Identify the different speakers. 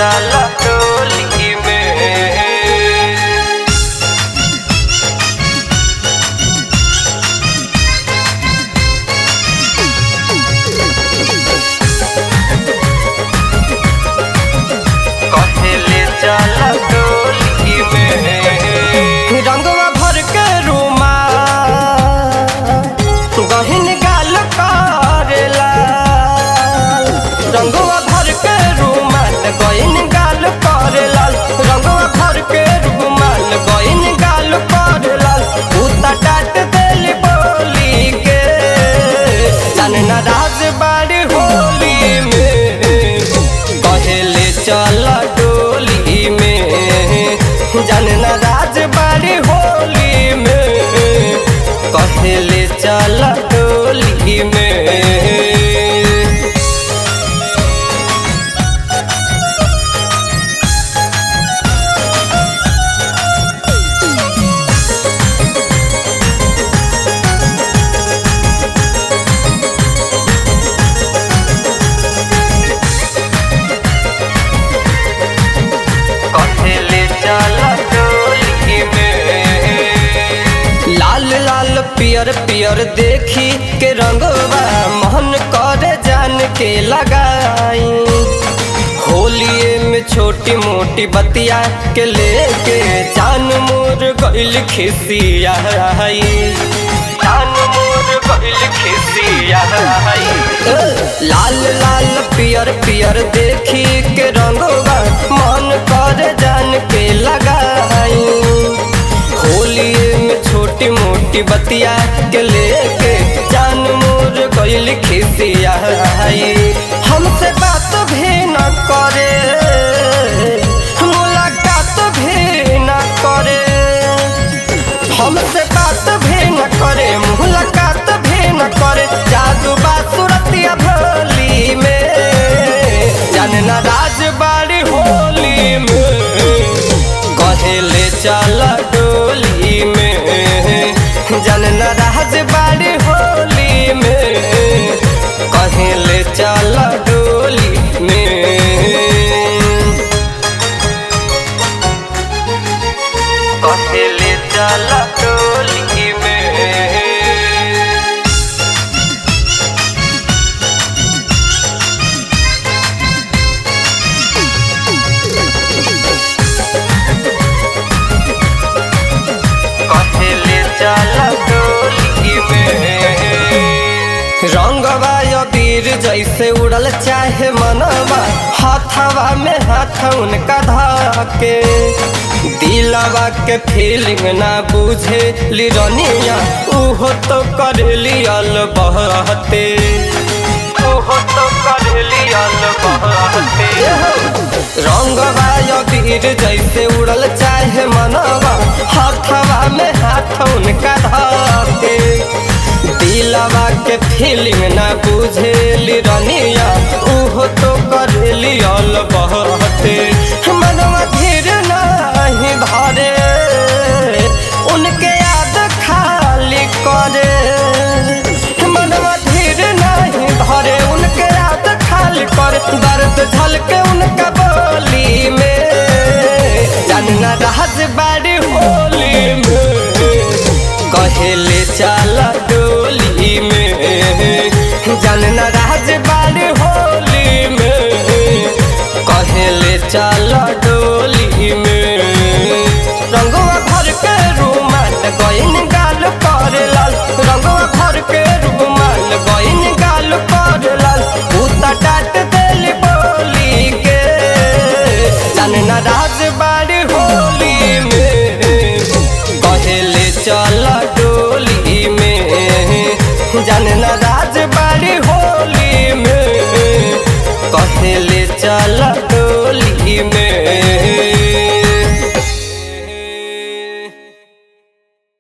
Speaker 1: जाला डोली में। कहले जाला डोली में। रंगवा भर के रुमाल गहिन गाल करेला। रंगवा भर के रुमाल गहिन गाल करेला। रंगवा भर के रुमाल गहिन गाल करेला। उता टाट देली बोली के जानना राज बाड़ी होली में। कहले चला डोली में जानना राज बाड़ी होली में। कहले चला डोली में। कहले चला डोली में। लाल लाल पियर पियर देखी के रंगवा मन करे जान के लगाई। होलिए में छोटी मोटी बतिया के लेके जान मोर गइल खिसिया। जान मोर गइल खिसिया। लाल लाल पियर पियर देखी के रंगवा मन करे जान के लगाई। होलिए में छोटी मोटी बतिया के लेके जान मोर गइल खिसिया। हमसे बात भी न करे मुलाकात भी न करे। हमसे बात भी न करे मुलाकात भी न करे। जादू बासुरतिया भोली में जानना राज बाड़ी होली में। कहले चला डोली में जानना राज बाड़ी होली में। कहले चला डोली में। कहले चला डोली में। कहले चला डोली में। रंगवा अबीर जैसे उड़ल चाहे मनवा हाथवा में हाथ उनका धाके। दिलवा के फीलिंग ना बुझे लिरनिया उहो तो करेली अल बहते। उहो तो करेली अल बहते। रंगवा अबीर जैसे उड़ल चाहे मनवा हाथवा में हाथ उनका धाके। दिलवा के फीलिंग ना बुझेली रनिया उहो तो करेली अल बहते। मनवा